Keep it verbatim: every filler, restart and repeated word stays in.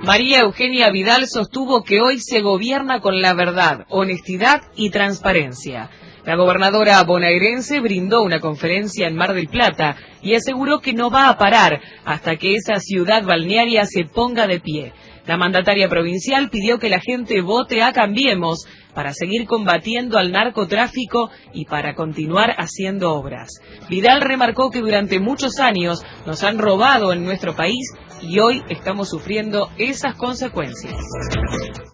María Eugenia Vidal sostuvo que hoy se gobierna con la verdad, honestidad y transparencia. La gobernadora bonaerense brindó una conferencia en Mar del Plata y aseguró que no va a parar hasta que esa ciudad balnearia se ponga de pie. La mandataria provincial pidió que la gente vote a Cambiemos para seguir combatiendo al narcotráfico y para continuar haciendo obras. Vidal remarcó que durante muchos años nos han robado en nuestro país y hoy estamos sufriendo esas consecuencias.